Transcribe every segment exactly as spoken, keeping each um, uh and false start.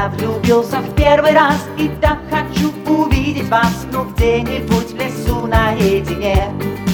Я влюбился в первый раз и так хочу увидеть вас, ну где-нибудь в лесу наедине.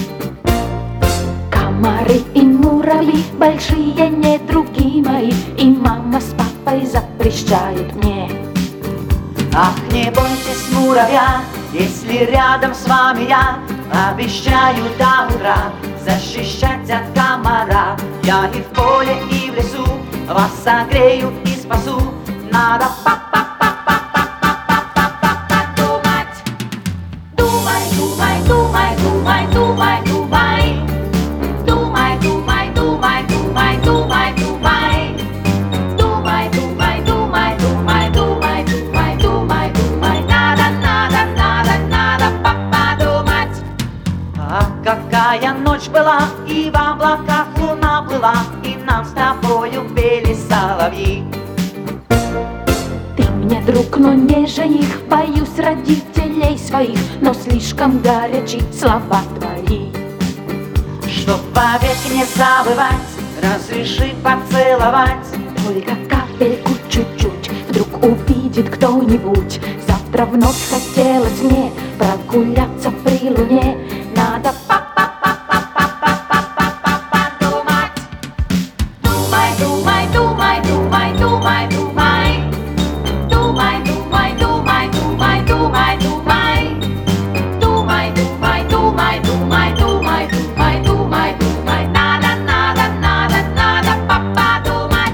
Комары и муравьи, большие недруги мои, и мама с папой запрещают мне. Ах, не бойтесь, муравья, если рядом с вами я, обещаю до утра защищать от комара. Я и в поле, и в лесу вас согрею и спасу. Надо па-па-па-па-па-па-па-па-па думать. Думай, думай, думай, думай, думай, думай. Думай, думай, думай, думай, думай, думай. Думай, думай, думай, думай, думай, думай, думай, думай. Надо, надо, надо, надо подумать. Ах, какая ночь была, и в облаках луна плыла, и нам с тобою пели соловьи. Ты мне друг, но не жених, боюсь родителей своих, но слишком горячи слова твои. Чтоб вовек не забывать, разреши поцеловать. Только капельку чуть-чуть, вдруг увидит кто-нибудь. Завтра вновь хотелось мне прогуляться при луне. Надо па-па-па-па-па-па-па-па-думать. Думай, думай, думай, думай, думай, думай. Думай, думай, думай, думай, думай, думай. Думай, думай, думай, думай, думай, думай, думай, думай. Надо, надо, надо, надо подумать.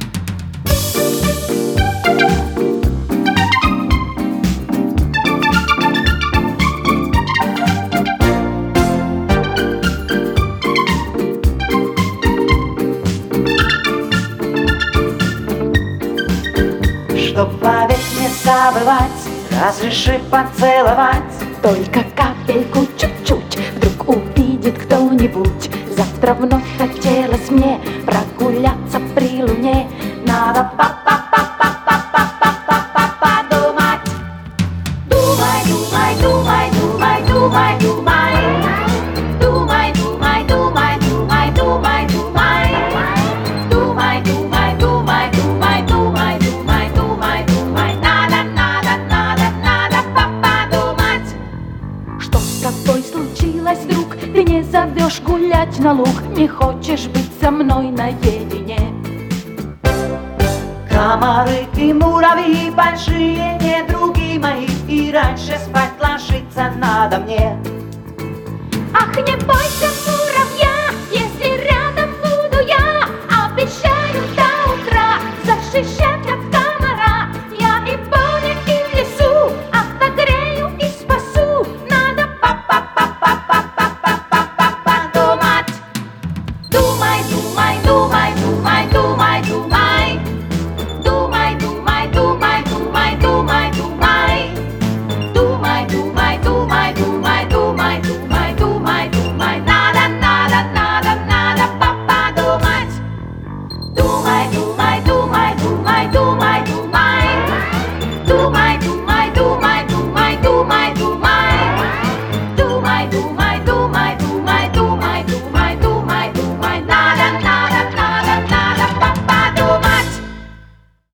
Чтоб вовек не забывать, разреши поцеловать. Только капельку чуть-чуть, вдруг увидит кто-нибудь. Завтра вновь хотелось мне прогуляться при луне. Надо па-па-па-па-па-па-па-па-подумать. Думай, думай, думай, думай, думай, думай. Думай, думай, думай, думай, думай, думай. Думай, думай, думай, думай, думай, думай, думай, думай. Надо, надо, надо, надо подумать. Что с тобой случилось, друг? Ты не зовешь гулять на луг, не хочешь быть со мной наедине. Комары и муравьи, большие недруги мои, и раньше спать ложиться надо мне. Ах, не бойся,